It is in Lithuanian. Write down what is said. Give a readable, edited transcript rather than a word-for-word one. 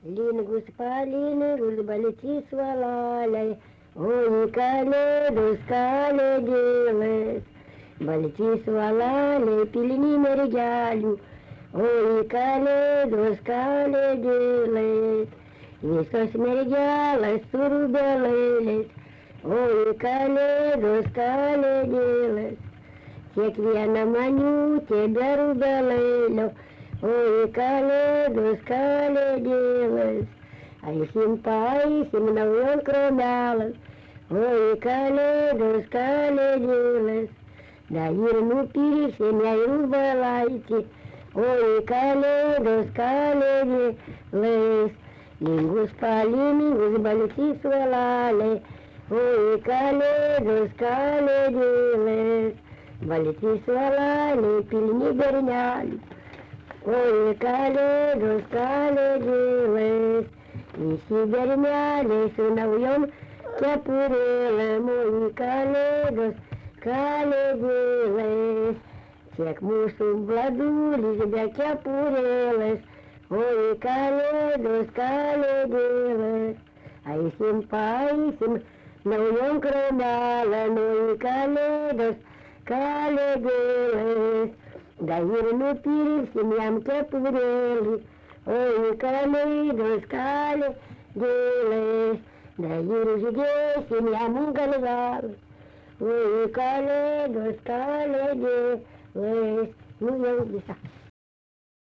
Lingus palingus balti suoleliai, o į kalėdus kalėdėlės. Balti suoleliai pilni mergelių, o į kalėdus kalėdėlės. Visos mergelės su rubelėlės, o į kalėdus kalėdėlės. Kiekviena maniutė be rubelėlio, o į kalėdus kalėdėlės. Eisim paeisim naujom kromelės, o į kalėdus kalėdėlės. Da ir nupirksim jai rubelaitį, o į kalėdus kalėdėlės. Lingus palingus balti suoleliai, o į kalėdus kalėdėlės. Balti suoleliai pilni bernelių, o į kalėdus kalėdėlės. Visi berneliai su naujom kepurėlėm, o į kalėdus kalėdėlės. Kiek mūsų bladulis be kepurėlės, o į kalėdus kalėdėlės. Eisim paeisim naujom kromelėm, o į kalėdus kalėdėlės. Da ir nupirksim jam kepurėlį, o į kalėdus kalėdėlės. Da ir uždėsim jam galvelį, o į kalėdus kalėdėlės. Nu jau visą.